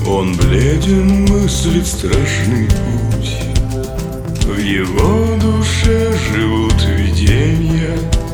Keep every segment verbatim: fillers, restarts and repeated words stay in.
Он бледен, мыслит страшный путь. В его душе живут видения,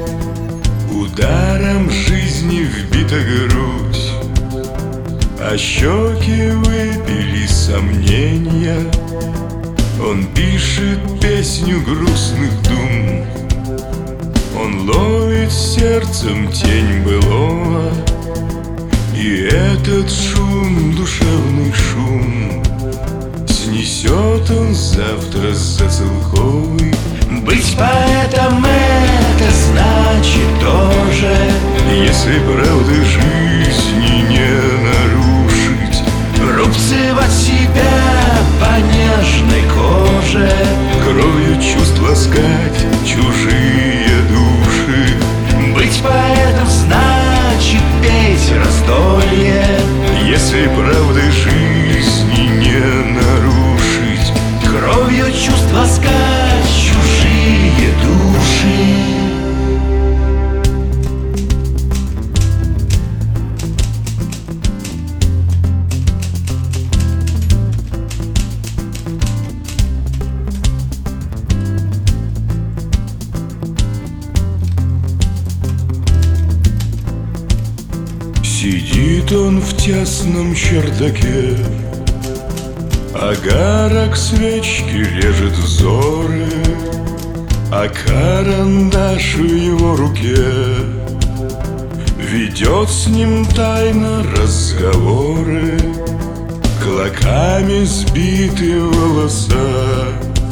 ударом жизни вбита грудь, а щеки выпили сомнения. Он пишет песню грустных дум, он ловит сердцем тень былого, и этот шум, душевный шум, снесет он завтра за целковый. Быть поэтом — это значит тоже, если правды жизни не нарушить, рубцевать себя по нежной коже, кровью чувств ласкать чужие души. Быть поэтом значит петь раздолье, если правды жизни не нарушить, кровью чувств ласкать чужие души. Сидит он в тесном чердаке, огарок свечки режет взоры, а карандаш в его руке ведет с ним тайно разговоры. Клоками сбиты волоса,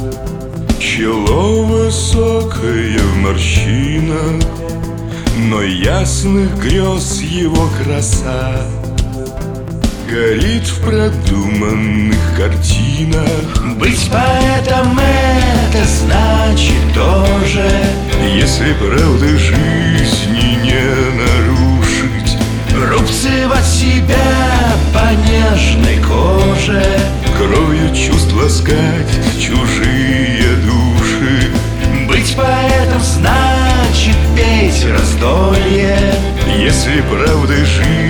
чело высокое в морщинах, но ясных грез его краса горит в продуманных картинах. Быть поэтом — это значит тоже, если правды жизни не нарушить, рубцевать себя по нежной коже, кровью чувств ласкать чужие души. быть поэтом значит петь раздолье, если правды жизни